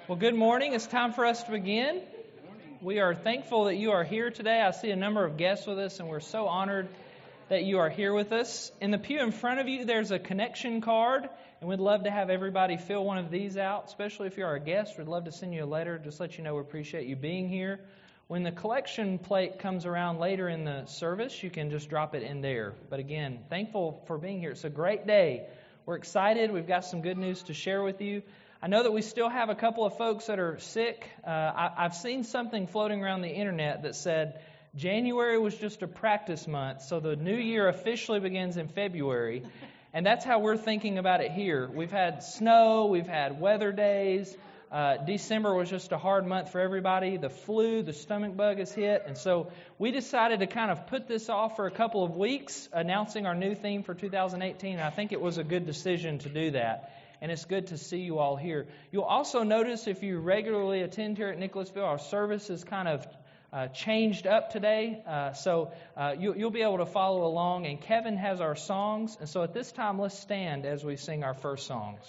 Well, good morning. It's time for us to begin. We are thankful that you are here today. I see a number of guests with us, and we're so honored that you are here with us. In the pew in front of you, there's a connection card, and we'd love to have everybody fill one of these out, especially if you're a guest. We'd love to send you a letter, just let you know we appreciate you being here. When the collection plate comes around later in the service, you can just drop it in there. But again, thankful for being here. It's a great day. We're excited. We've got some good news to share with you. I know that we still have a couple of folks that are sick. I've seen something floating around the internet that said January was just a practice month, so the new year officially begins in February. And that's how we're thinking about it here. We've had snow, we've had weather days. December was just a hard month for everybody. The flu, the stomach bug has hit. And so we decided to kind of put this off for a couple of weeks, announcing our new theme for 2018. And I think it was a good decision to do that. And it's good to see you all here. You'll also notice if you regularly attend here at Nicholasville, our service is kind of changed up today. So you'll be able to follow along. And Kevin has our songs. And so at this time, let's stand as we sing our first songs.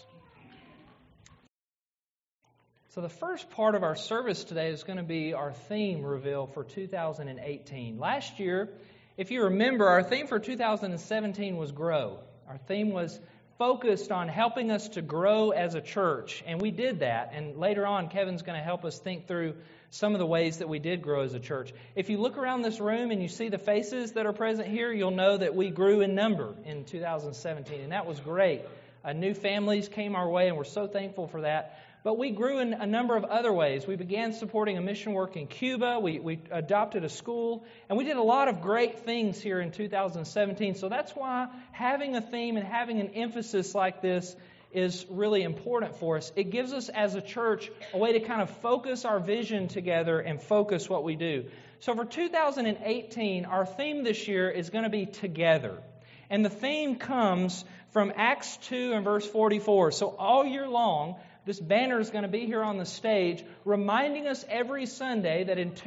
So the first part of our service today is going to be our theme reveal for 2018. Last year, if you remember, our theme for 2017 was Grow. Our theme was focused on helping us to grow as a church, and we did that. And later on, Kevin's going to help us think through some of the ways that we did grow as a church. If you look around this room and you see the faces that are present here, you'll know that we grew in number in 2017, and that was great. New families came our way, and we're so thankful for that. But we grew in a number of other ways. We began supporting a mission work in Cuba. We adopted a school. And we did a lot of great things here in 2017. So that's why having a theme and having an emphasis like this is really important for us. It gives us as a church a way to kind of focus our vision together and focus what we do. So for 2018, our theme this year is going to be Together. And the theme comes from Acts 2 and verse 44. So all year long, this banner is going to be here on the stage, reminding us every Sunday that in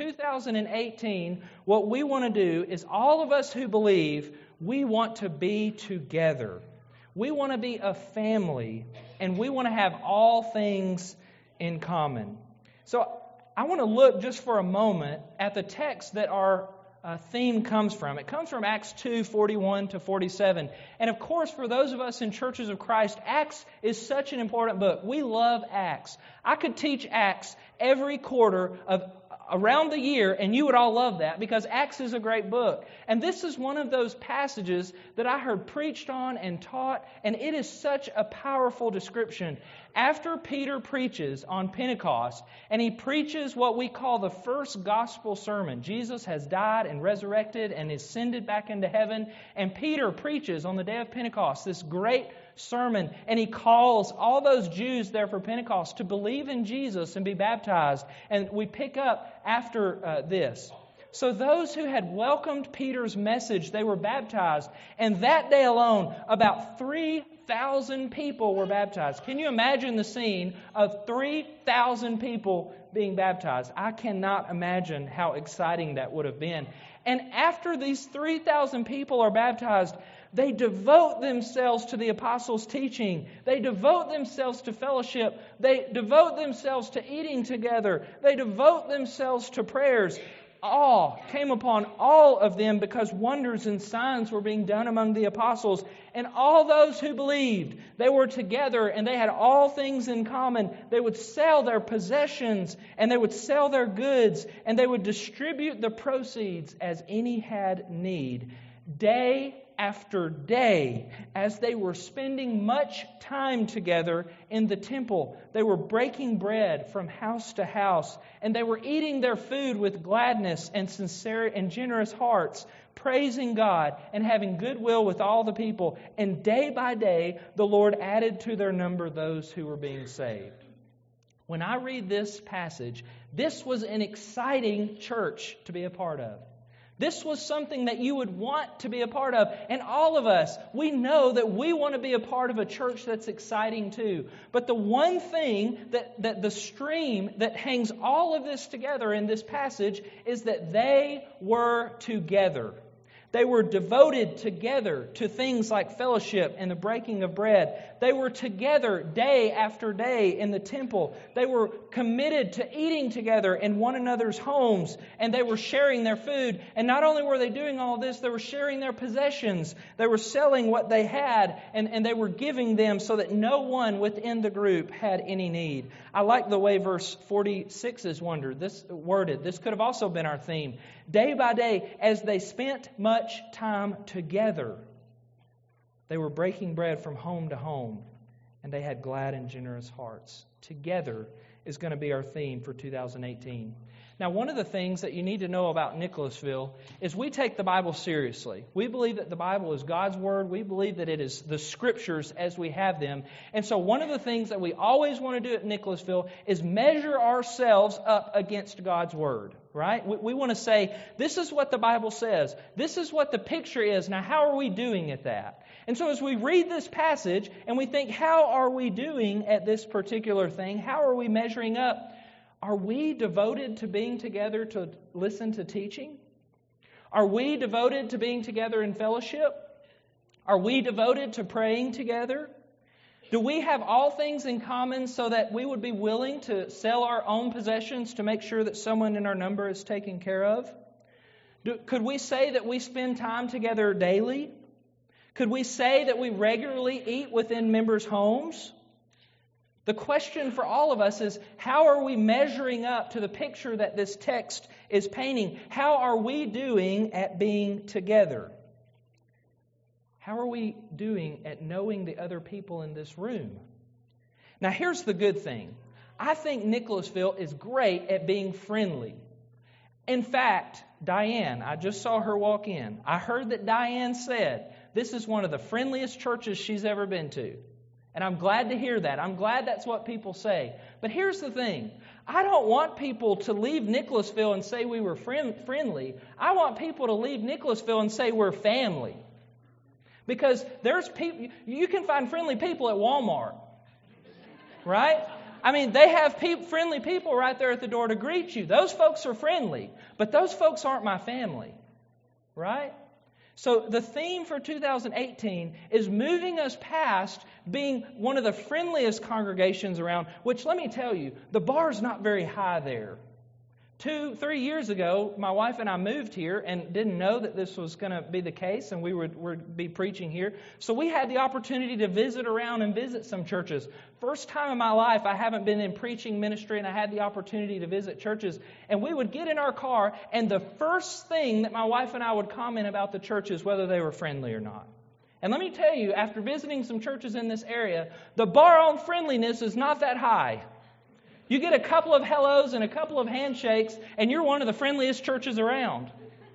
2018, what we want to do is all of us who believe, we want to be together. We want to be a family, and we want to have all things in common. So I want to look just for a moment at the text that our theme comes from. It comes from Acts 2, 41 to 47. And of course, for those of us in Churches of Christ, Acts is such an important book. We love Acts. I could teach Acts every quarter of around the year, and you would all love that because Acts is a great book. And this is one of those passages that I heard preached on and taught, and it is such a powerful description. After Peter preaches on Pentecost, and he preaches what we call the first gospel sermon. Jesus has died and resurrected and ascended back into heaven, and Peter preaches on the day of Pentecost this great sermon, and he calls all those Jews there for Pentecost to believe in Jesus and be baptized. And we pick up after this. So those who had welcomed Peter's message, they were baptized. And that day alone, about 3,000 people were baptized. Can you imagine the scene of 3,000 people being baptized? I cannot imagine how exciting that would have been. And after these 3,000 people are baptized, they devote themselves to the apostles' teaching. They devote themselves to fellowship. They devote themselves to eating together. They devote themselves to prayers. Awe came upon all of them because wonders and signs were being done among the apostles. And all those who believed, they were together and they had all things in common. They would sell their possessions and they would sell their goods and they would distribute the proceeds as any had need. Day after day, as they were spending much time together in the temple, they were breaking bread from house to house, and they were eating their food with gladness and sincere and generous hearts, praising God and having goodwill with all the people. And day by day, the Lord added to their number those who were being saved. When I read this passage, this was an exciting church to be a part of. This was something that you would want to be a part of. And all of us, we know that we want to be a part of a church that's exciting too. But the one thing that the stream that hangs all of this together in this passage is that they were together. They were devoted together to things like fellowship and the breaking of bread. They were together day after day in the temple. They were committed to eating together in one another's homes, and they were sharing their food. And not only were they doing all this, they were sharing their possessions. They were selling what they had, and they were giving them so that no one within the group had any need. I like the way verse 46 is worded. This could have also been our theme. Day by day, as they spent much time together, they were breaking bread from home to home, and they had glad and generous hearts. Together is going to be our theme for 2018. Now, one of the things that you need to know about Nicholasville is we take the Bible seriously. We believe that the Bible is God's Word. We believe that it is the Scriptures as we have them. And so one of the things that we always want to do at Nicholasville is measure ourselves up against God's Word, right? We want to say, this is what the Bible says. This is what the picture is. Now, how are we doing at that? And so as we read this passage and we think, how are we doing at this particular thing? How are we measuring up? Are we devoted to being together to listen to teaching? Are we devoted to being together in fellowship? Are we devoted to praying together? Do we have all things in common so that we would be willing to sell our own possessions to make sure that someone in our number is taken care of? Could we say that we spend time together daily? Could we say that we regularly eat within members' homes? The question for all of us is, how are we measuring up to the picture that this text is painting? How are we doing at being together? How are we doing at knowing the other people in this room? Now, here's the good thing. I think Nicholasville is great at being friendly. In fact, Diane, I just saw her walk in. I heard that Diane said this is one of the friendliest churches she's ever been to. And I'm glad to hear that. I'm glad that's what people say. But here's the thing. I don't want people to leave Nicholasville and say we were friendly. I want people to leave Nicholasville and say we're family. Because there's people, you can find friendly people at Walmart. Right? I mean, they have friendly people right there at the door to greet you. Those folks are friendly. But those folks aren't my family. Right? So the theme for 2018 is moving us past being one of the friendliest congregations around, which let me tell you, the bar's not very high there. 2-3 years ago, my wife and I moved here and didn't know that this was going to be the case and we would be preaching here. So we had the opportunity to visit around and visit some churches. First time in my life I haven't been in preaching ministry and I had the opportunity to visit churches. And we would get in our car and the first thing that my wife and I would comment about the churches, whether they were friendly or not. And let me tell you, after visiting some churches in this area, the bar on friendliness is not that high. You get a couple of hellos and a couple of handshakes, and you're one of the friendliest churches around.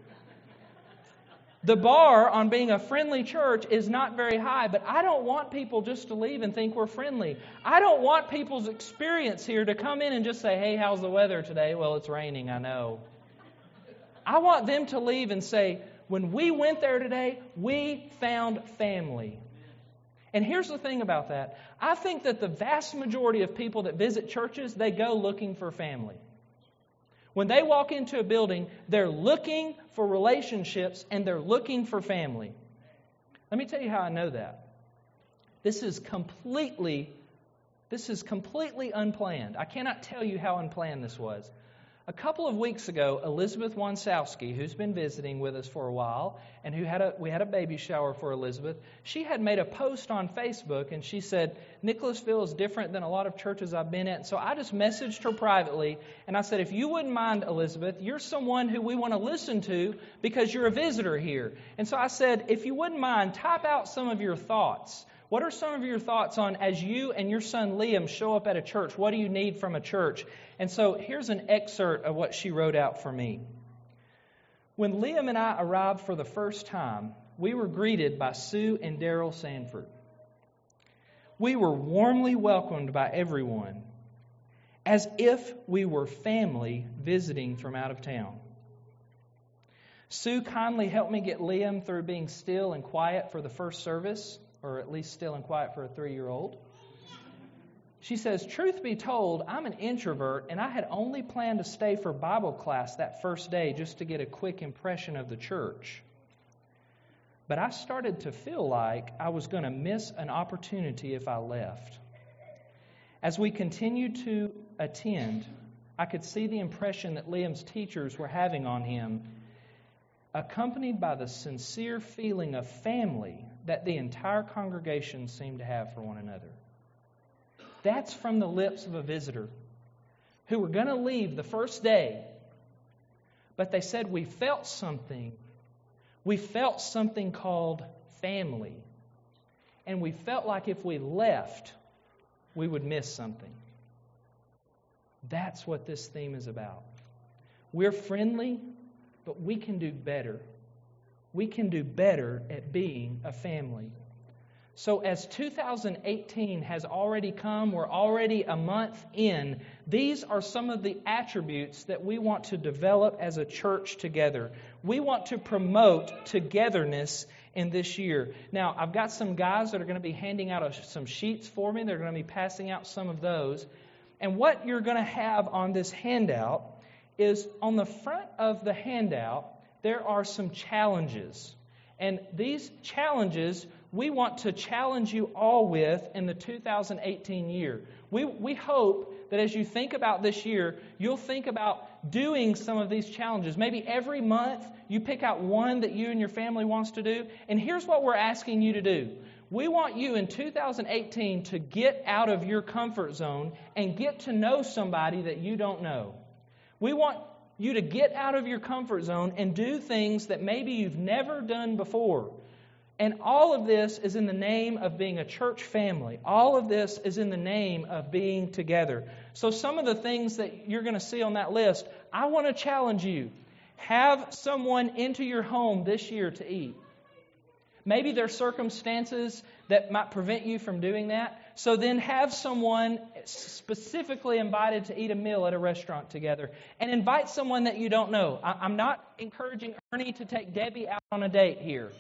The bar on being a friendly church is not very high, but I don't want people just to leave and think we're friendly. I don't want people's experience here to come in and just say, hey, how's the weather today? Well, it's raining, I know. I want them to leave and say, when we went there today, we found family. And here's the thing about that. I think that the vast majority of people that visit churches, they go looking for family. When they walk into a building, they're looking for relationships and they're looking for family. Let me tell you how I know that. This is completely unplanned. I cannot tell you how unplanned this was. A couple of weeks ago, Elizabeth Wansowski, who's been visiting with us for a while, and we had a baby shower for Elizabeth, she had made a post on Facebook, and she said, Nicholasville is different than a lot of churches I've been at. So I just messaged her privately, and I said, if you wouldn't mind, Elizabeth, you're someone who we want to listen to because you're a visitor here. And so I said, if you wouldn't mind, type out some of your thoughts. What are some of your thoughts on as you and your son Liam show up at a church? What do you need from a church? And so here's an excerpt of what she wrote out for me. When Liam and I arrived for the first time, we were greeted by Sue and Daryl Sanford. We were warmly welcomed by everyone, as if we were family visiting from out of town. Sue kindly helped me get Liam through being still and quiet for the first service, or at least still and quiet for a 3-year-old. She says, truth be told, I'm an introvert, and I had only planned to stay for Bible class that first day just to get a quick impression of the church. but I started to feel like I was going to miss an opportunity if I left. As we continued to attend, I could see the impression that Liam's teachers were having on him, accompanied by the sincere feeling of family that the entire congregation seemed to have for one another. That's from the lips of a visitor who were going to leave the first day, but they said, we felt something. We felt something called family. And we felt like if we left, we would miss something. That's what this theme is about. We're friendly, but we can do better. We can do better at being a family. So as 2018 has already come, we're already a month in, these are some of the attributes that we want to develop as a church together. We want to promote togetherness in this year. Now, I've got some guys that are going to be handing out some sheets for me. They're going to be passing out some of those. And what you're going to have on this handout is on the front of the handout, there are some challenges. And these challenges we want to challenge you all with in the 2018 year. We hope that as you think about this year, you'll think about doing some of these challenges. Maybe every month you pick out one that you and your family wants to do. And here's what we're asking you to do. We want you in 2018 to get out of your comfort zone and get to know somebody that you don't know. We want you to get out of your comfort zone and do things that maybe you've never done before. And all of this is in the name of being a church family. All of this is in the name of being together. So some of the things that you're going to see on that list, I want to challenge you. Have someone into your home this year to eat. Maybe there are circumstances that might prevent you from doing that. So then have someone specifically invited to eat a meal at a restaurant together. And invite someone that you don't know. I'm not encouraging Ernie to take Debbie out on a date here.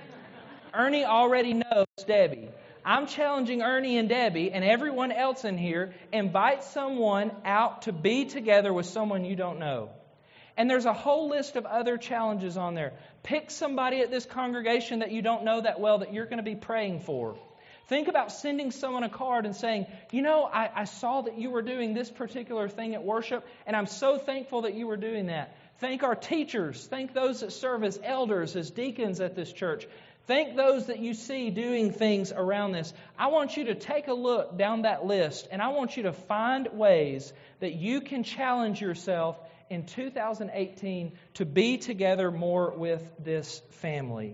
Ernie already knows Debbie. I'm challenging Ernie and Debbie and everyone else in here, invite someone out to be together with someone you don't know. And there's a whole list of other challenges on there. Pick somebody at this congregation that you don't know that well that you're going to be praying for. Think about sending someone a card and saying, you know, I saw that you were doing this particular thing at worship, and I'm so thankful that you were doing that. Thank our teachers. Thank those that serve as elders, as deacons at this church. Thank those that you see doing things around this. I want you to take a look down that list, and I want you to find ways that you can challenge yourself in 2018 to be together more with this family.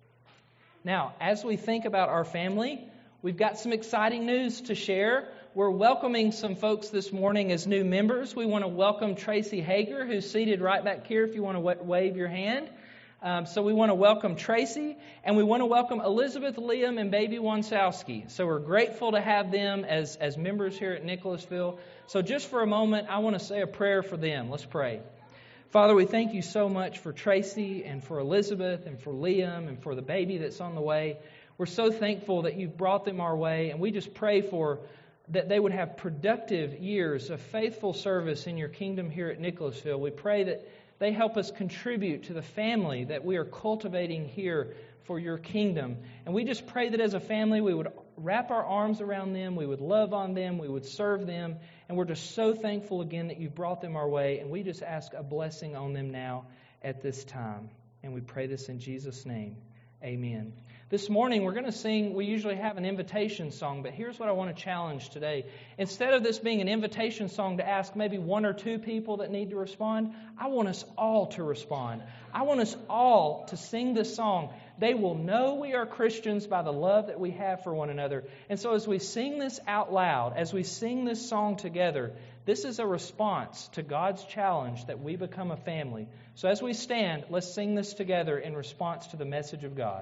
Now, as we think about our family, we've got some exciting news to share. We're welcoming some folks this morning as new members. We want to welcome Tracy Hager, who's seated right back here if you want to wave your hand. So we want to welcome Tracy, and we want to welcome Elizabeth, Liam, and baby Wonsowski. So we're grateful to have them as members here at Nicholasville. So just for a moment, I want to say a prayer for them. Let's pray. Father, we thank you so much for Tracy and for Elizabeth and for Liam and for the baby that's on the way. We're so thankful that you've brought them our way, and we just pray for that they would have productive years of faithful service in your kingdom here at Nicholasville. We pray that they help us contribute to the family that we are cultivating here for your kingdom. And we just pray that as a family we would wrap our arms around them, we would love on them, we would serve them. And we're just so thankful again that you've brought them our way. And we just ask a blessing on them now at this time. And we pray this in Jesus' name. Amen. This morning we're going to sing, we usually have an invitation song, but here's what I want to challenge today. Instead of this being an invitation song to ask maybe one or two people that need to respond, I want us all to respond. I want us all to sing this song. They will know we are Christians by the love that we have for one another. And so as we sing this out loud, as we sing this song together, this is a response to God's challenge that we become a family. So as we stand, let's sing this together in response to the message of God.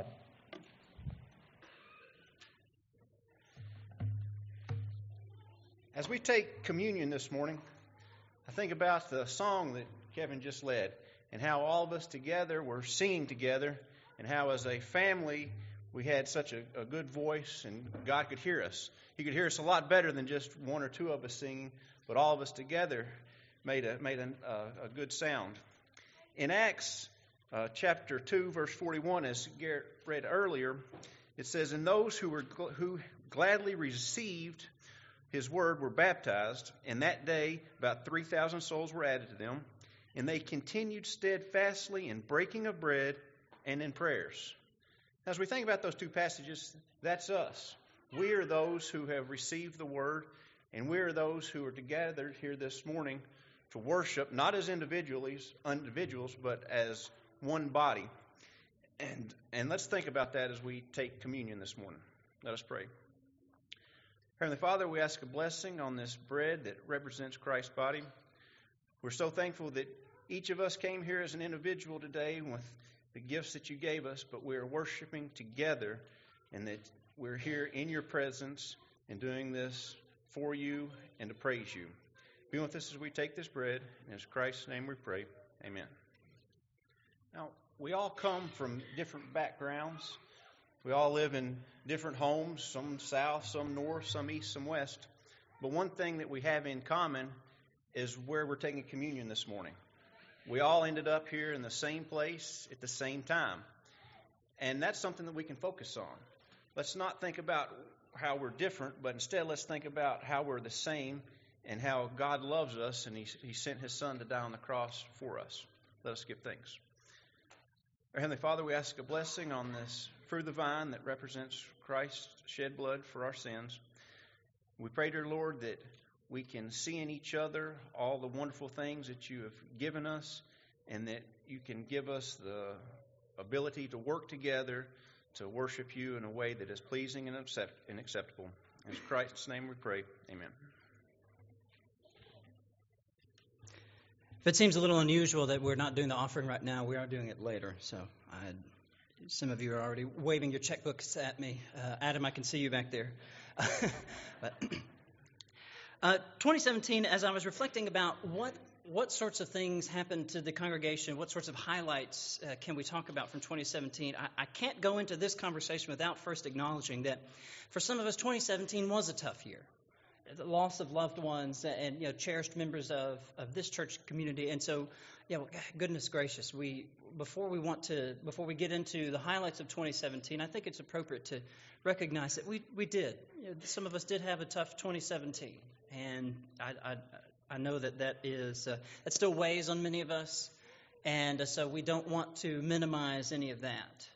As we take communion this morning, I think about the song that Kevin just led and how all of us together were singing together and how as a family we had such a good voice and God could hear us. He could hear us a lot better than just one or two of us singing, but all of us together made a good sound. In Acts chapter 2, verse 41, as Garrett read earlier, it says, "And those who gladly received his word were baptized, and that day about 3,000 souls were added to them, and they continued steadfastly in breaking of bread and in prayers." As we think about those two passages, that's us. We are those who have received the word, and we are those who are together here this morning to worship, not as individuals, but as one body. And let's think about that as we take communion this morning. Let us pray. Heavenly Father, we ask a blessing on this bread that represents Christ's body. We're so thankful that each of us came here as an individual today with the gifts that you gave us, but we are worshiping together, and that we're here in your presence and doing this for you and to praise you. Be with us as we take this bread. In Christ's name we pray. Amen. Now, we all come from different backgrounds. We all live in different homes, some south, some north, some east, some west. But one thing that we have in common is where we're taking communion this morning. We all ended up here in the same place at the same time. And that's something that we can focus on. Let's not think about how we're different, but instead let's think about how we're the same and how God loves us, and He sent His Son to die on the cross for us. Let us give thanks. Our Heavenly Father, we ask a blessing on this fruit of the vine that represents Christ's shed blood for our sins. We pray, dear Lord, that we can see in each other all the wonderful things that you have given us, and that you can give us the ability to work together to worship you in a way that is pleasing and acceptable. In Christ's name we pray. Amen. If it seems a little unusual that we're not doing the offering right now, we are doing it later. So some of you are already waving your checkbooks at me. Adam, I can see you back there. But 2017, as I was reflecting about what sorts of things happened to the congregation, what sorts of highlights can we talk about from 2017, I can't go into this conversation without first acknowledging that for some of us, 2017 was a tough year. The loss of loved ones and cherished members of this church community. And so, goodness gracious, before we get into the highlights of 2017, I think it's appropriate to recognize that we did. Some of us did have a tough 2017, and I know that still weighs on many of us, and so we don't want to minimize any of that.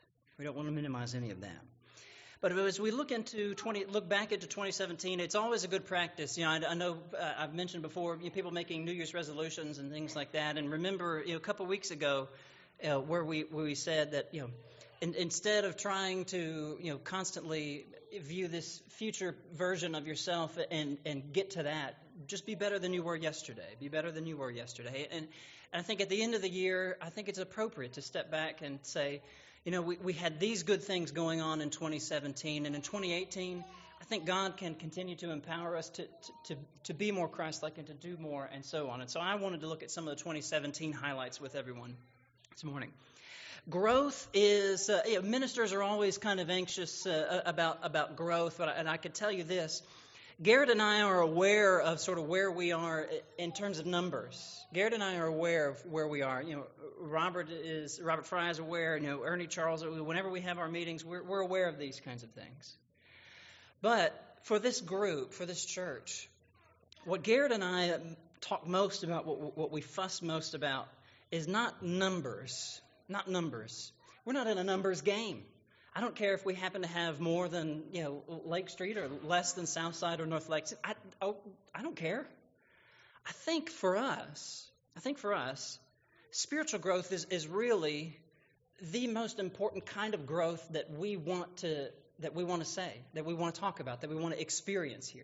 But as we look back into 2017, it's always a good practice. I know I've mentioned before people making New Year's resolutions and things like that. And remember, a couple of weeks ago, where we said that instead of trying to constantly view this future version of yourself and get to that, just be better than you were yesterday. And I think at the end of the year, I think it's appropriate to step back and say, we had these good things going on in 2017, and in 2018, I think God can continue to empower us to be more Christ-like and to do more, and so on. And so I wanted to look at some of the 2017 highlights with everyone this morning. Growth is, ministers are always kind of anxious about growth, and I could tell you this. Garrett and I are aware of sort of where we are in terms of numbers. Garrett and I are aware of where we are. Robert Fry is aware. Ernie Charles. Whenever we have our meetings, we're aware of these kinds of things. But for this group, for this church, what Garrett and I talk most about, what we fuss most about, is not numbers. Not numbers. We're not in a numbers game. I don't care if we happen to have more than Lake Street or less than Southside or North Lakes. I don't care. I think for us, spiritual growth is really the most important kind of growth that we want to say, that we want to talk about, that we want to experience here.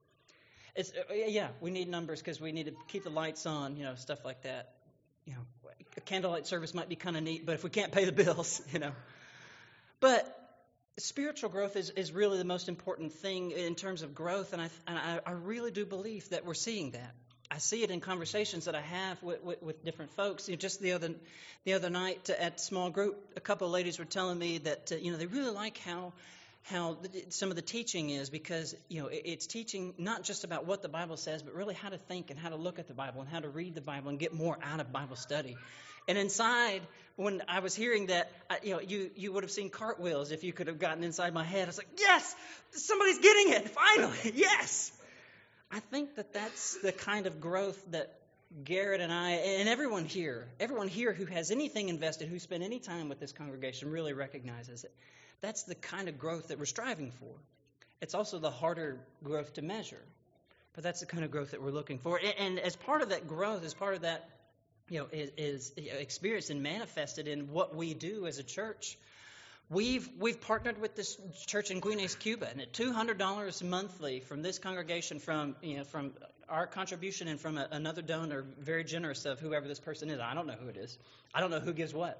We need numbers because we need to keep the lights on, stuff like that. A candlelight service might be kind of neat, but if we can't pay the bills, But spiritual growth is really the most important thing in terms of growth, and I really do believe that we're seeing that. I see it in conversations that I have with different folks. Just the other night at small group, a couple of ladies were telling me that they really like how how some of the teaching is, because it's teaching not just about what the Bible says, but really how to think and how to look at the Bible and how to read the Bible and get more out of Bible study. And inside, when I was hearing that, you would have seen cartwheels if you could have gotten inside my head. I was like, yes, somebody's getting it, finally, yes. I think that's the kind of growth that Garrett and I, and everyone here who has anything invested, who spent any time with this congregation, really recognizes it. That's the kind of growth that we're striving for. It's also the harder growth to measure, but that's the kind of growth that we're looking for. And as part of that growth, as part of that, is experienced and manifested in what we do as a church. We've partnered with this church in Guinness, Cuba, and at $200 monthly from this congregation, from our contribution and from another donor, very generous of whoever this person is. I don't know who it is. I don't know who gives what.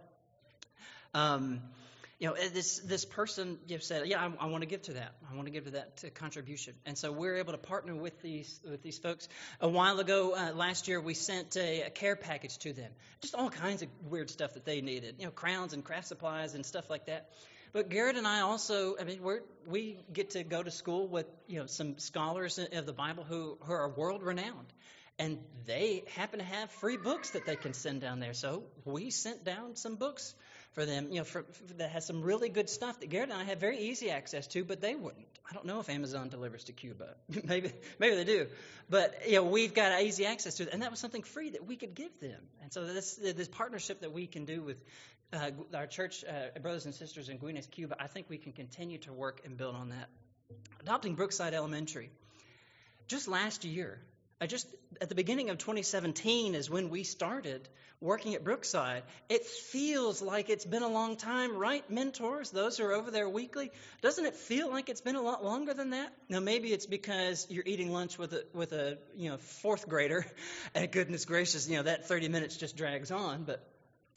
This person said, yeah, I want to give to that. I want to give to that contribution. And so we're able to partner with these folks. A while ago, last year, we sent a care package to them. Just all kinds of weird stuff that they needed, crowns and craft supplies and stuff like that. But Garrett and I also, we get to go to school with, some scholars of the Bible who are world renowned. And they happen to have free books that they can send down there. So we sent down some books for them, that has some really good stuff that Garrett and I have very easy access to, but they wouldn't. I don't know if Amazon delivers to Cuba. maybe they do. But, we've got easy access to it, and that was something free that we could give them. And so this partnership that we can do with our church brothers and sisters in Guinness, Cuba, I think we can continue to work and build on that. Adopting Brookside Elementary. Just last year, at the beginning of 2017 is when we started working at Brookside. It feels like it's been a long time, right, mentors, those who are over there weekly? Doesn't it feel like it's been a lot longer than that? Now, maybe it's because you're eating lunch with a fourth grader, and goodness gracious, that 30 minutes just drags on. But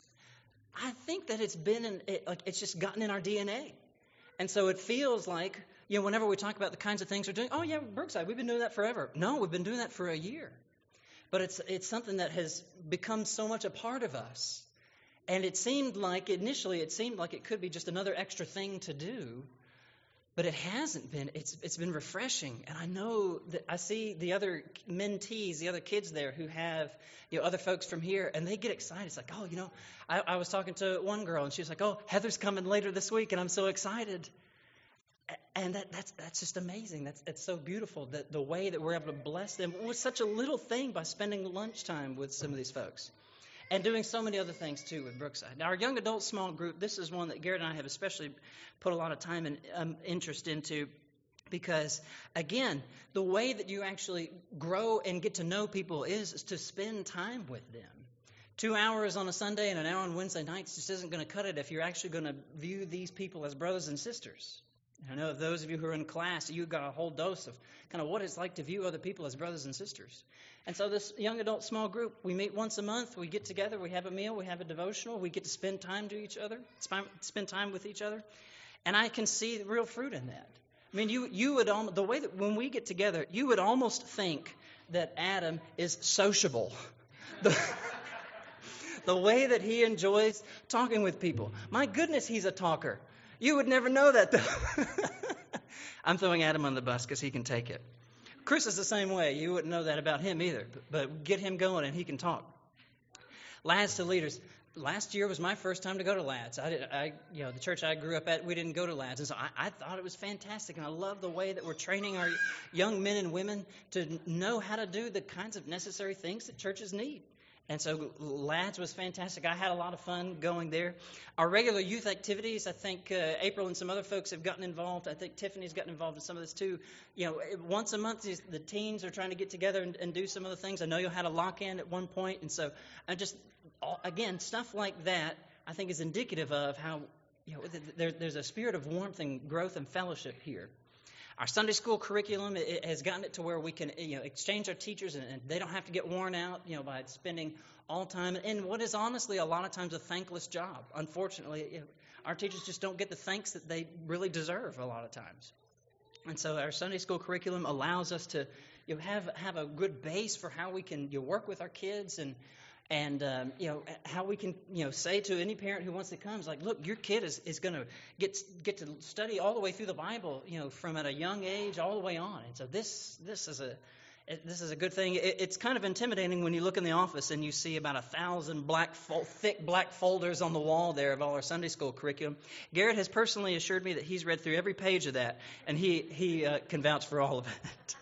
I think that it's just gotten in our DNA. And so it feels like, whenever we talk about the kinds of things we're doing, oh yeah, Brookside, we've been doing that forever. No, we've been doing that for a year. But it's something that has become so much a part of us. And initially it seemed like it could be just another extra thing to do. But it hasn't been. It's been refreshing. And I know that I see the other mentees, the other kids there who have other folks from here, and they get excited. It's like, oh, I was talking to one girl, and she was like, oh, Heather's coming later this week, and I'm so excited. And that's just amazing. It's so beautiful that the way that we're able to bless them with such a little thing by spending lunchtime with some of these folks. And doing so many other things, too, with Brookside. Now, our young adult small group, this is one that Garrett and I have especially put a lot of time and interest into because, again, the way that you actually grow and get to know people is to spend time with them. 2 hours on a Sunday and an hour on Wednesday nights just isn't going to cut it if you're actually going to view these people as brothers and sisters. I know those of you who are in class, you got a whole dose of kind of what it's like to view other people as brothers and sisters. And so this young adult small group, we meet once a month, we get together, we have a meal, we have a devotional, we get to spend time spend time with each other. And I can see the real fruit in that. I mean, you would the way that when we get together, you would almost think that Adam is sociable. The way that he enjoys talking with people. My goodness, he's a talker. You would never know that, though. I'm throwing Adam on the bus because he can take it. Chris is the same way. You wouldn't know that about him either. But get him going and he can talk. Lads to Leaders. Last year was my first time to go to Lads. The church I grew up at, we didn't go to Lads. And so I thought it was fantastic. And I love the way that we're training our young men and women to know how to do the kinds of necessary things that churches need. And so Lads was fantastic. I had a lot of fun going there. Our regular youth activities, I think April and some other folks have gotten involved. I think Tiffany's gotten involved in some of this too. Once a month, the teens are trying to get together and do some of the things. I know you had a lock-in at one point. And so again, stuff like that I think is indicative of how there's a spirit of warmth and growth and fellowship here. Our Sunday school curriculum it has gotten it to where we can exchange our teachers and they don't have to get worn out by spending all time in what is honestly a lot of times a thankless job. Unfortunately, our teachers just don't get the thanks that they really deserve a lot of times. And so our Sunday school curriculum allows us to have a good base for how we can work with our kids and And how we can say to any parent who wants to come, is like, look, your kid is going to get to study all the way through the Bible, from at a young age all the way on. And so this is a good thing. It's kind of intimidating when you look in the office and you see about 1,000 thick black folders on the wall there of all our Sunday school curriculum. Garrett has personally assured me that he's read through every page of that, and he can vouch for all of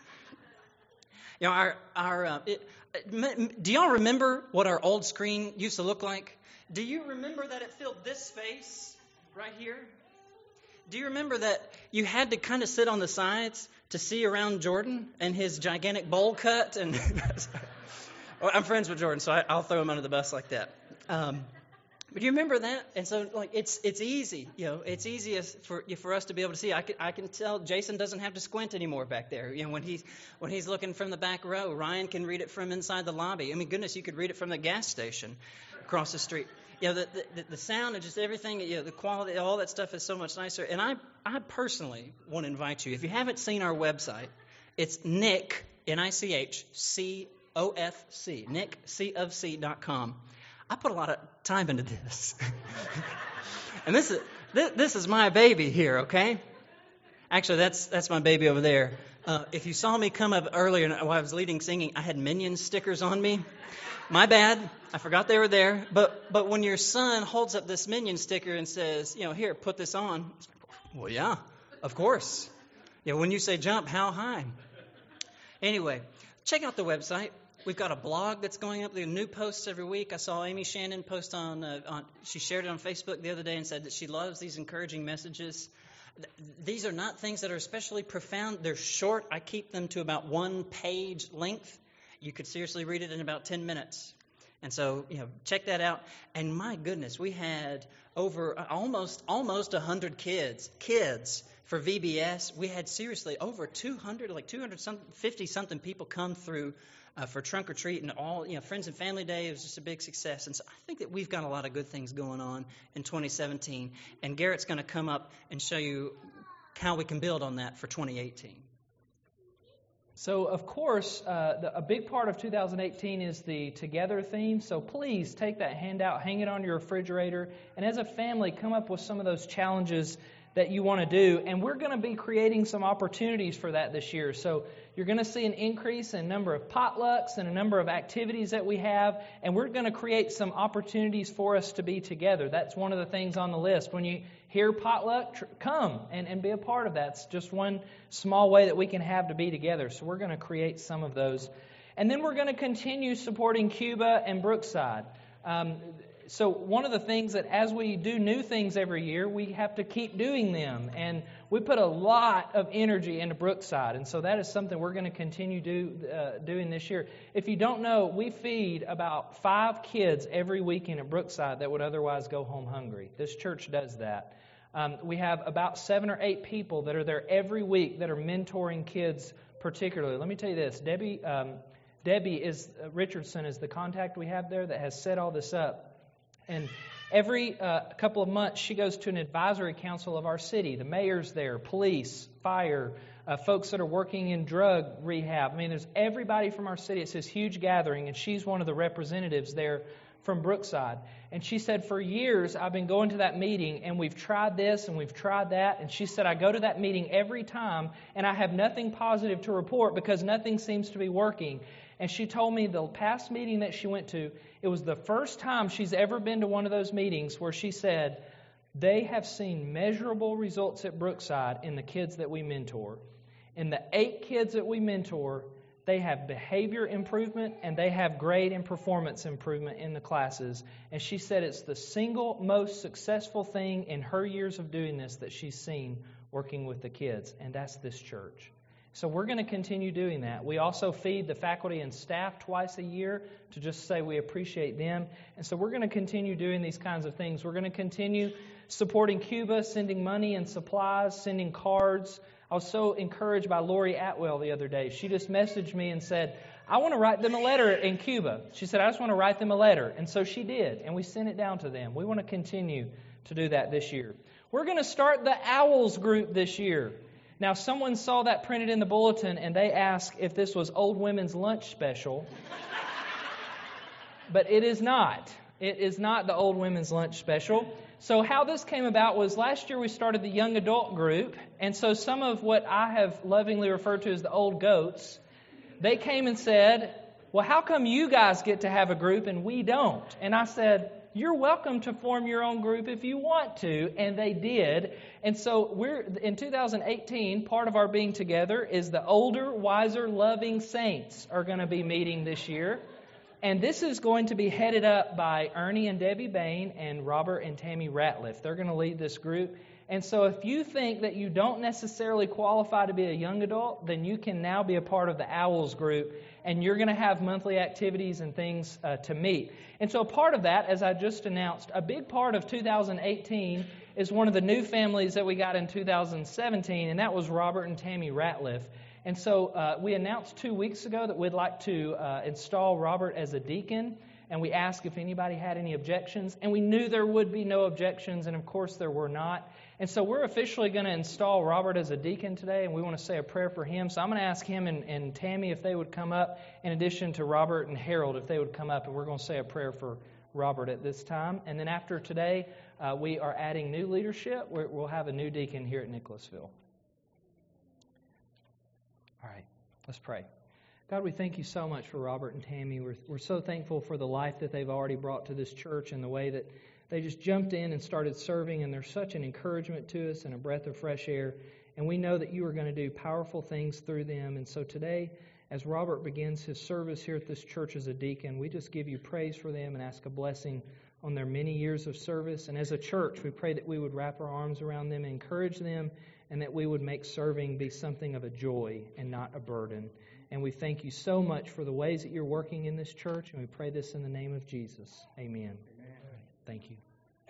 it. Do y'all remember what our old screen used to look like? Do you remember that it filled this space right here? Do you remember that you had to kind of sit on the sides to see around Jordan and his gigantic bowl cut? And well, I'm friends with Jordan, so I'll throw him under the bus like that. But do you remember that? And so, it's easy. It's easiest for us to be able to see. I can tell Jason doesn't have to squint anymore back there. When he's looking from the back row, Ryan can read it from inside the lobby. I mean, goodness, you could read it from the gas station across the street. The sound and just everything, the quality, all that stuff is so much nicer. And I personally want to invite you, if you haven't seen our website, it's Nick, NICHCOFC, nickcofc.com. I put a lot of time into this. And this is my baby here, okay? Actually, that's my baby over there. If you saw me come up earlier while I was leading singing, I had Minions stickers on me. My bad. I forgot they were there. But when your son holds up this Minion sticker and says, here, put this on. Well, yeah, of course. When you say jump, how high? Anyway, check out the website. We've got a blog that's going up. There are new posts every week. I saw Amy Shannon post she shared it on Facebook the other day and said that she loves these encouraging messages. These are not things that are especially profound. They're short. I keep them to about 1 page length. You could seriously read it in about 10 minutes. And so, check that out. And my goodness, we had over almost 100 kids for VBS. We had seriously over 200, like 250 something people come through for trunk or treat, and all, Friends and Family Day. It was just a big success. And so I think that we've got a lot of good things going on in 2017. And Garrett's going to come up and show you how we can build on that for 2018. So, of course, a big part of 2018 is the Together theme. So please take that handout, hang it on your refrigerator, and as a family, come up with some of those challenges that you want to do. And we're going to be creating some opportunities for that this year. So you're going to see an increase in number of potlucks and a number of activities that we have. And we're going to create some opportunities for us to be together. That's one of the things on the list. When you hear potluck, come and be a part of that. It's just one small way that we can have to be together. So we're going to create some of those. And then we're going to continue supporting Cuba and Brookside. So one of the things that as we do new things every year, we have to keep doing them. And we put a lot of energy into Brookside. And so that is something we're going to continue doing this year. If you don't know, we feed about 5 kids every weekend at Brookside that would otherwise go home hungry. This church does that. We have about 7 or 8 people that are there every week that are mentoring kids particularly. Let me tell you this. Debbie Richardson is the contact we have there that has set all this up. And every couple of months, she goes to an advisory council of our city. The mayor's there, police, fire, folks that are working in drug rehab. I mean, there's everybody from our city. It's this huge gathering, and she's one of the representatives there from Brookside. And she said, for years, I've been going to that meeting, and we've tried this and we've tried that. And she said, I go to that meeting every time, and I have nothing positive to report because nothing seems to be working. And she told me the past meeting that she went to, it was the first time she's ever been to one of those meetings where she said, they have seen measurable results at Brookside in the kids that we mentor. In the 8 kids that we mentor, they have behavior improvement and they have grade and performance improvement in the classes. And she said it's the single most successful thing in her years of doing this that she's seen working with the kids, and that's this church. So we're going to continue doing that. We also feed the faculty and staff twice a year to just say we appreciate them. And so we're going to continue doing these kinds of things. We're going to continue supporting Cuba, sending money and supplies, sending cards. I was so encouraged by Lori Atwell the other day. She just messaged me and said, I want to write them a letter in Cuba. She said, I just want to write them a letter. And so she did, and we sent it down to them. We want to continue to do that this year. We're going to start the Owls group this year. Now, someone saw that printed in the bulletin, and they asked if this was Old Women's Lunch Special. But it is not. It is not the Old Women's Lunch Special. So how this came about was last year we started the young adult group, and so some of what I have lovingly referred to as the old goats, they came and said, well, how come you guys get to have a group and we don't? And I said, you're welcome to form your own group if you want to, and they did. And so we're in 2018, part of our being together is the older, wiser, loving saints are going to be meeting this year. And this is going to be headed up by Ernie and Debbie Bain and Robert and Tammy Ratliff. They're going to lead this group. And so if you think that you don't necessarily qualify to be a young adult, then you can now be a part of the Owls group, and you're going to have monthly activities and things to meet. And so a part of that, as I just announced, a big part of 2018 is one of the new families that we got in 2017, and that was Robert and Tammy Ratliff. And so we announced 2 weeks ago that we'd like to install Robert as a deacon, and we asked if anybody had any objections, and we knew there would be no objections, and of course there were not. And so we're officially going to install Robert as a deacon today, and we want to say a prayer for him. So I'm going to ask him and Tammy if they would come up, in addition to Robert and Harold if they would come up, and we're going to say a prayer for Robert at this time. And then after today, we are adding new leadership. We'll have a new deacon here at Nicholasville. All right, let's pray. God, we thank you so much for Robert and Tammy. We're so thankful for the life that they've already brought to this church and the way that they just jumped in and started serving, and they're such an encouragement to us and a breath of fresh air. And we know that you are going to do powerful things through them. And so today, as Robert begins his service here at this church as a deacon, we just give you praise for them and ask a blessing on their many years of service. And as a church, we pray that we would wrap our arms around them and encourage them, and that we would make serving be something of a joy and not a burden. And we thank you so much for the ways that you're working in this church, and we pray this in the name of Jesus. Amen. Thank you.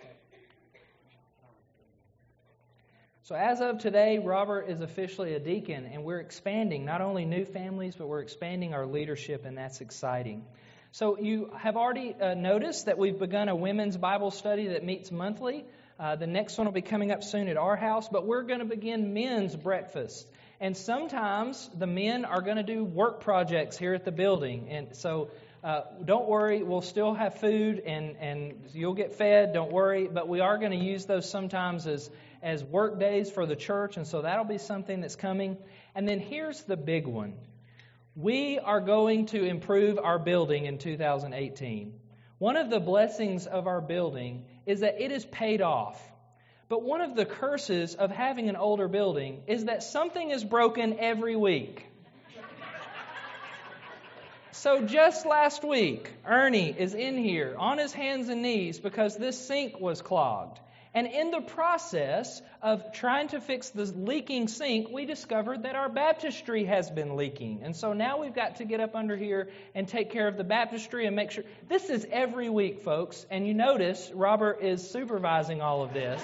So as of today, Robert is officially a deacon, and we're expanding not only new families, but we're expanding our leadership, and that's exciting. So you have already noticed that we've begun a women's Bible study that meets monthly. The next one will be coming up soon at our house, but we're going to begin men's breakfast. And sometimes the men are going to do work projects here at the building. And so don't worry, we'll still have food and you'll get fed, don't worry. But we are going to use those sometimes as work days for the church. And so that'll be something that's coming. And then here's the big one. We are going to improve our building in 2018. One of the blessings of our building is that it is paid off. But one of the curses of having an older building is that something is broken every week. So just last week, Ernie is in here on his hands and knees because this sink was clogged. And in the process of trying to fix the leaking sink, we discovered that our baptistry has been leaking. And so now we've got to get up under here and take care of the baptistry and make sure. This is every week, folks. And you notice Robert is supervising all of this.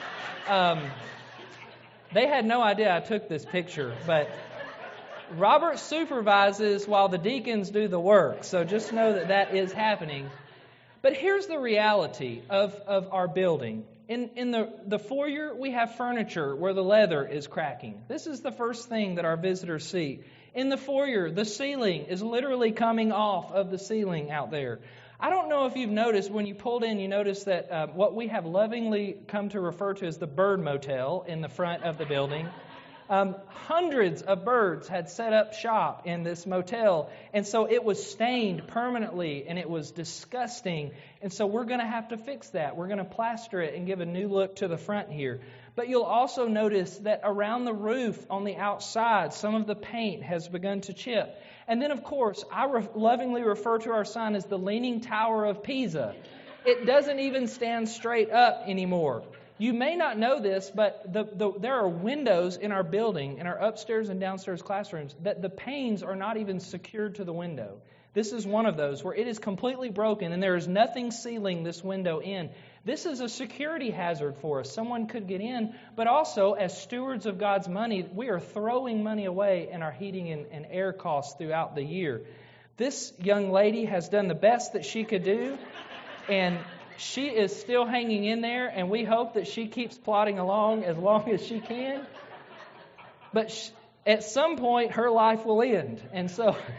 They had no idea I took this picture, but Robert supervises while the deacons do the work. So just know that that is happening. But here's the reality of our building. In the foyer, we have furniture where the leather is cracking. This is the first thing that our visitors see. In the foyer, the ceiling is literally coming off of the ceiling out there. I don't know if you've noticed, when you pulled in, you noticed that what we have lovingly come to refer to as the bird motel in the front of the building. Hundreds of birds had set up shop in this motel, and so it was stained permanently, and it was disgusting. And so we're going to have to fix that. We're going to plaster it and give a new look to the front here. But you'll also notice that around the roof on the outside, some of the paint has begun to chip. And then, of course, I lovingly refer to our sign as the Leaning Tower of Pisa. It doesn't even stand straight up anymore. You may not know this, but there are windows in our building, in our upstairs and downstairs classrooms, that the panes are not even secured to the window. This is one of those where it is completely broken and there is nothing sealing this window in. This is a security hazard for us. Someone could get in, but also as stewards of God's money, we are throwing money away in our heating and air costs throughout the year. This young lady has done the best that she could do, and she is still hanging in there, and we hope that she keeps plodding along as long as she can. But at some point, her life will end. And so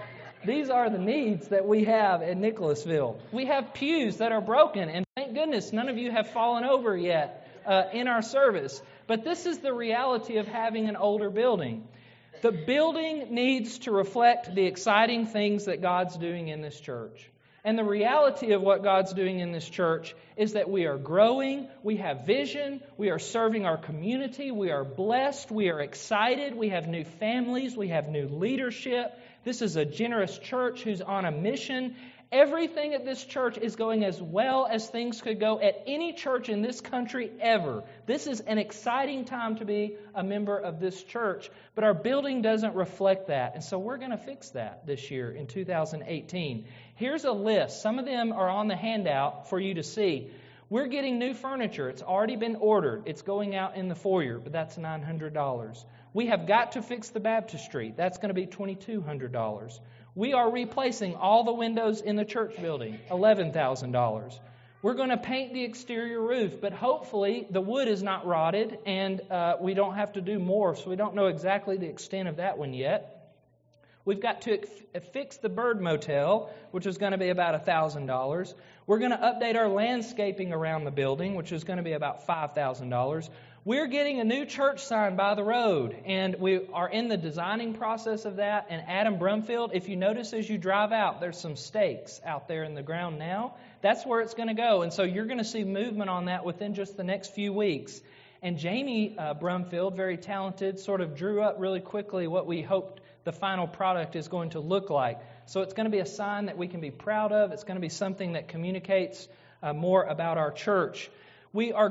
These are the needs that we have at Nicholasville. We have pews that are broken, and thank goodness none of you have fallen over yet in our service. But this is the reality of having an older building. The building needs to reflect the exciting things that God's doing in this church. And the reality of what God's doing in this church is that we are growing, we have vision, we are serving our community, we are blessed, we are excited, we have new families, we have new leadership. This is a generous church who's on a mission. Everything at this church is going as well as things could go at any church in this country ever. This is an exciting time to be a member of this church, but our building doesn't reflect that. And so we're going to fix that this year in 2018. Here's a list. Some of them are on the handout for you to see. We're getting new furniture. It's already been ordered. It's going out in the foyer, but that's $900. We have got to fix the baptistry. That's going to be $2,200. We are replacing all the windows in the church building, $11,000. We're going to paint the exterior roof, but hopefully the wood is not rotted and we don't have to do more, so we don't know exactly the extent of that one yet. We've got to fix the bird motel, which is going to be about $1,000. We're going to update our landscaping around the building, which is going to be about $5,000. We're getting a new church sign by the road, and we are in the designing process of that. And Adam Brumfield, if you notice as you drive out, there's some stakes out there in the ground now. That's where it's going to go. And so you're going to see movement on that within just the next few weeks. And Jamie Brumfield, very talented, sort of drew up really quickly what we hoped the final product is going to look like. So it's going to be a sign that we can be proud of. It's going to be something that communicates more about our church. We have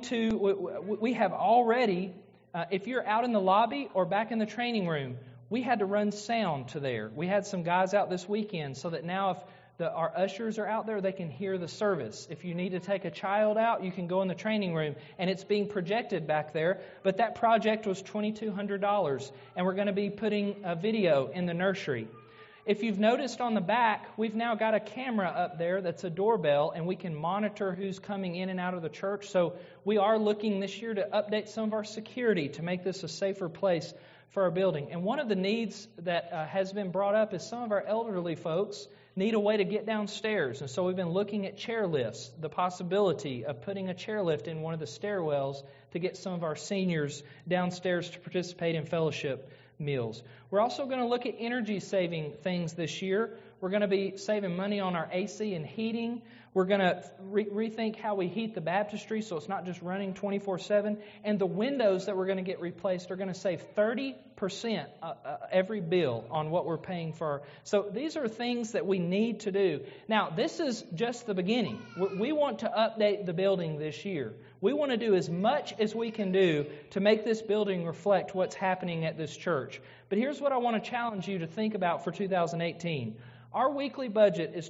already, if you're out in the lobby or back in the training room, we had to run sound to there. We had some guys out this weekend so that now if our ushers are out there, they can hear the service. If you need to take a child out, you can go in the training room, and it's being projected back there. But that project was $2,200, and we're going to be putting a video in the nursery. If you've noticed on the back, we've now got a camera up there that's a doorbell, and we can monitor who's coming in and out of the church. So we are looking this year to update some of our security to make this a safer place for our building. And one of the needs that has been brought up is some of our elderly folks need a way to get downstairs. And so we've been looking at chair lifts, the possibility of putting a chairlift in one of the stairwells to get some of our seniors downstairs to participate in fellowship meals. We're also going to look at energy saving things this year. We're going to be saving money on our AC and heating. We're going to rethink how we heat the baptistry so it's not just running 24/7. And the windows that we're going to get replaced are going to save 30% every bill on what we're paying for. So these are things that we need to do. Now, this is just the beginning. We want to update the building this year. We want to do as much as we can do to make this building reflect what's happening at this church. But here's what I want to challenge you to think about for 2018. Our weekly budget is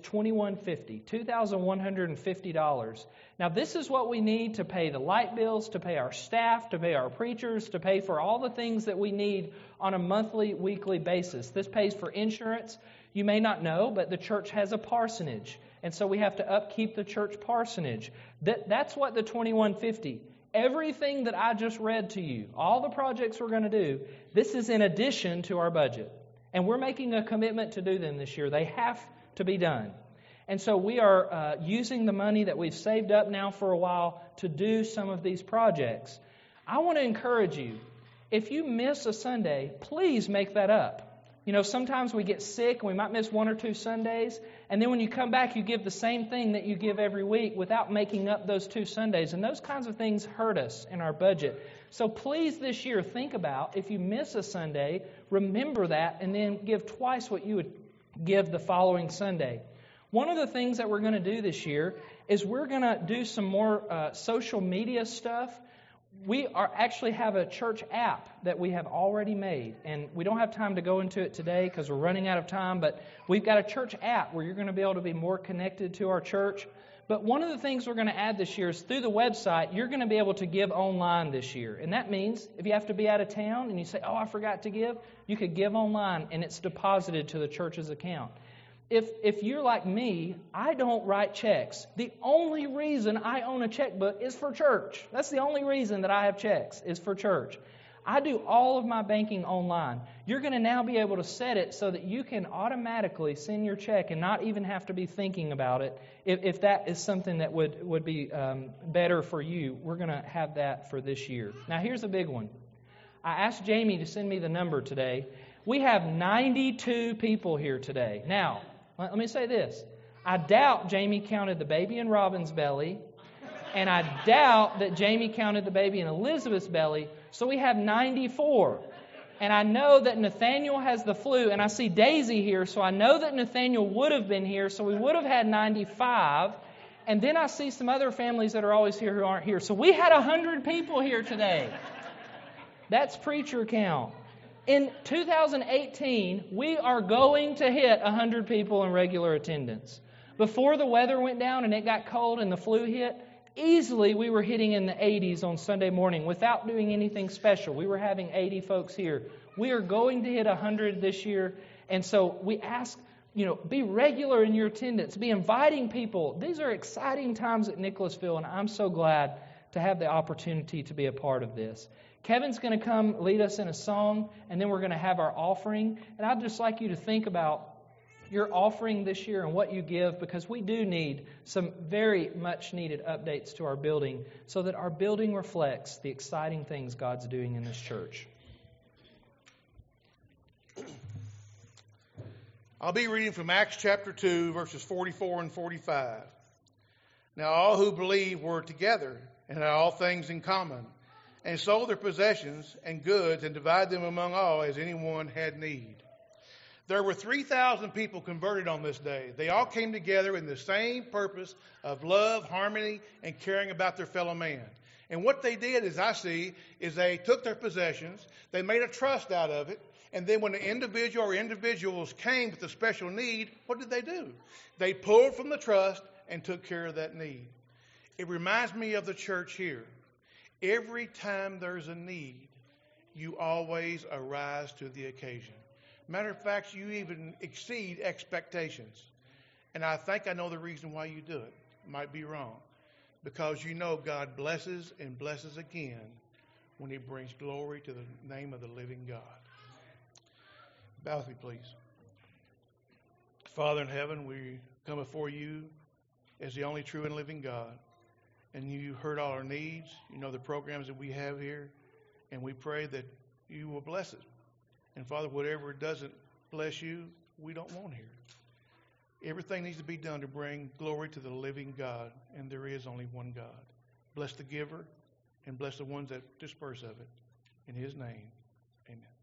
$2,150. Now, this is what we need to pay the light bills, to pay our staff, to pay our preachers, to pay for all the things that we need on a monthly, weekly basis. This pays for insurance. You may not know, but the church has a parsonage, and so we have to upkeep the church parsonage. That's what the $2,150. Everything that I just read to you, all the projects we're going to do, this is in addition to our budget. And we're making a commitment to do them this year. They have to be done. And so we are using the money that we've saved up now for a while to do some of these projects. I want to encourage you, if you miss a Sunday, please make that up. You know, sometimes we get sick and we might miss 1 or 2 Sundays. And then when you come back, you give the same thing that you give every week without making up those 2 Sundays. And those kinds of things hurt us in our budget. So please this year think about if you miss a Sunday, remember that and then give twice what you would give the following Sunday. One of the things that we're going to do this year is we're going to do some more social media stuff. We actually have a church app that we have already made, and we don't have time to go into it today because we're running out of time, but we've got a church app where you're going to be able to be more connected to our church. But one of the things we're going to add this year is through the website, you're going to be able to give online this year. And that means if you have to be out of town and you say, I forgot to give, you could give online and it's deposited to the church's account. If you're like me, I don't write checks. The only reason I own a checkbook is for church. That's the only reason that I have checks is for church. I do all of my banking online. You're going to now be able to set it so that you can automatically send your check and not even have to be thinking about it. If that is something that would be better for you, we're going to have that for this year. Now, here's a big one. I asked Jamie to send me the number today. We have 92 people here today. Now, let me say this. I doubt Jamie counted the baby in Robin's belly, and I doubt that Jamie counted the baby in Elizabeth's belly, so we have 94. And I know that Nathaniel has the flu, and I see Daisy here, so I know that Nathaniel would have been here, so we would have had 95. And then I see some other families that are always here who aren't here. So we had 100 people here today. That's preacher count. In 2018, we are going to hit 100 people in regular attendance. Before the weather went down and it got cold and the flu hit, easily we were hitting in the 80s on Sunday morning without doing anything special. We were having 80 folks here. We are going to hit 100 this year. And so we ask, be regular in your attendance. Be inviting people. These are exciting times at Nicholasville, and I'm so glad to have the opportunity to be a part of this. Kevin's going to come lead us in a song, and then we're going to have our offering. And I'd just like you to think about your offering this year and what you give, because we do need some very much needed updates to our building so that our building reflects the exciting things God's doing in this church. I'll be reading from Acts chapter 2, verses 44 and 45. Now all who believed were together and had all things in common, and sold their possessions and goods and divided them among all as anyone had need. There were 3,000 people converted on this day. They all came together in the same purpose of love, harmony, and caring about their fellow man. And what they did, as I see, is they took their possessions, they made a trust out of it, and then when an individual or individuals came with a special need, what did they do? They pulled from the trust and took care of that need. It reminds me of the church here. Every time there's a need, you always arise to the occasion. Matter of fact, you even exceed expectations. And I think I know the reason why you do it. Might be wrong. Because you know God blesses and blesses again when He brings glory to the name of the living God. Bow with me, please. Father in heaven, we come before you as the only true and living God. And you heard all our needs. You know the programs that we have here. And we pray that you will bless it. And Father, whatever doesn't bless you, we don't want here. Everything needs to be done to bring glory to the living God. And there is only one God. Bless the giver and bless the ones that disperse of it. In His name, amen.